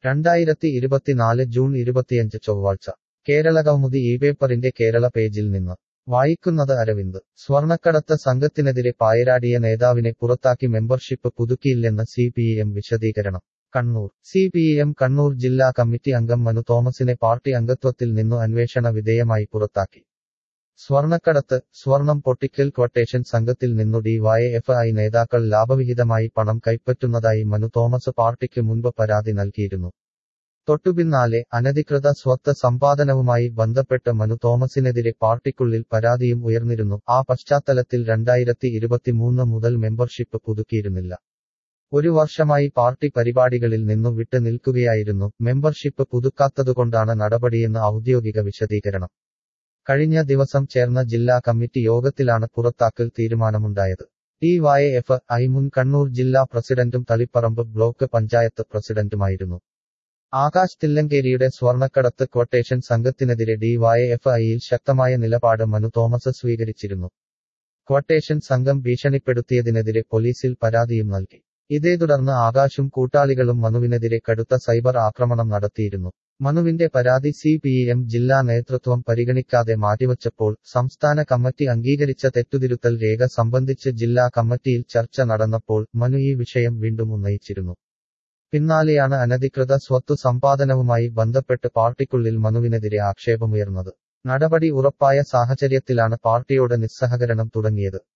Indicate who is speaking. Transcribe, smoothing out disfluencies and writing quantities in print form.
Speaker 1: 2024 June 25 ചൊവ്വാഴ്ച കേരളകൗമുദി ഇപേപ്പറിന്റെ കേരള പേജിൽ നിന്ന് വായിക്കുന്നത് അരവിന്ദ്. സ്വർണക്കടത്ത് സംഘത്തിനെതിരെ പായരാടിയ നേതാവിനെ പുറത്താക്കി മെമ്പർഷിപ്പ് പുതുക്കിയില്ലെന്ന് CPM വിശദീകരണം. കണ്ണൂർ. CPM കണ്ണൂർ ജില്ലാ കമ്മിറ്റി അംഗം മനു തോമസിനെ പാർട്ടി അംഗത്വത്തിൽ നിന്നു അന്വേഷണ വിധേയമായി പുറത്താക്കി. സ്വർണക്കടത്ത്, സ്വർണം പൊട്ടിക്കൽ ക്വട്ടേഷൻ സംഘത്തിൽ നിന്നു DYFI നേതാക്കൾ ലാഭവിഹിതമായി പണം കൈപ്പറ്റുന്നതായി മനു തോമസ് പാർട്ടിക്ക് മുൻപ് പരാതി നൽകിയിരുന്നു. തൊട്ടുപിന്നാലെ അനധികൃത സ്വത്ത് സമ്പാദനവുമായി ബന്ധപ്പെട്ട് മനു തോമസിനെതിരെ പാർട്ടിക്കുള്ളിൽ പരാതിയും ഉയർന്നിരുന്നു. ആ പശ്ചാത്തലത്തിൽ 2023 മുതൽ മെമ്പർഷിപ്പ് പുതുക്കിയിരുന്നില്ല. ഒരു വർഷമായി പാർട്ടി പരിപാടികളിൽ നിന്നു വിട്ട് നിൽക്കുകയായിരുന്നു. മെമ്പർഷിപ്പ് പുതുക്കാത്തതുകൊണ്ടാണ് നടപടിയെന്ന് ഔദ്യോഗിക വിശദീകരണം. കഴിഞ്ഞ ദിവസം ചേർന്ന ജില്ലാ കമ്മിറ്റി യോഗത്തിലാണ് പുറത്താക്കൽ തീരുമാനമുണ്ടായത്. DYFI മുൻ കണ്ണൂർ ജില്ലാ പ്രസിഡന്റും തളിപ്പറമ്പ് ബ്ലോക്ക് പഞ്ചായത്ത് പ്രസിഡന്റുമായിരുന്നു. ആകാശ് തില്ലങ്കേരിയുടെ സ്വർണക്കടത്ത് ക്വട്ടേഷൻ സംഘത്തിനെതിരെ DYFIയിൽ ശക്തമായ നിലപാട് മനു തോമസ് സ്വീകരിച്ചിരുന്നു. ക്വട്ടേഷൻ സംഘം ഭീഷണിപ്പെടുത്തിയതിനെതിരെ പോലീസിൽ പരാതിയും നൽകി. ഇതേ തുടർന്ന് ആകാശും കൂട്ടാളികളും മനുവിനെതിരെ കടുത്ത സൈബർ ആക്രമണം നടത്തിയിരുന്നു. മനുവിന്റെ പരാതി CPM ജില്ലാ നേതൃത്വം പരിഗണിക്കാതെ മാറ്റിവച്ചപ്പോൾ സംസ്ഥാന കമ്മിറ്റി അംഗീകരിച്ച തെറ്റുതിരുത്തൽ രേഖ സംബന്ധിച്ച് ജില്ലാ കമ്മിറ്റിയിൽ ചർച്ച നടന്നപ്പോൾ മനു ഈ വിഷയം വീണ്ടും ഉന്നയിച്ചിരുന്നു. പിന്നാലെയാണ് അനധികൃത സ്വത്തു സമ്പാദനവുമായി ബന്ധപ്പെട്ട് പാർട്ടിക്കുള്ളിൽ മനുവിനെതിരെ ആക്ഷേപമുയർന്നത്. നടപടി ഉറപ്പായ സാഹചര്യത്തിലാണ് പാർട്ടിയോട് നിസ്സഹകരണം തുടങ്ങിയത്.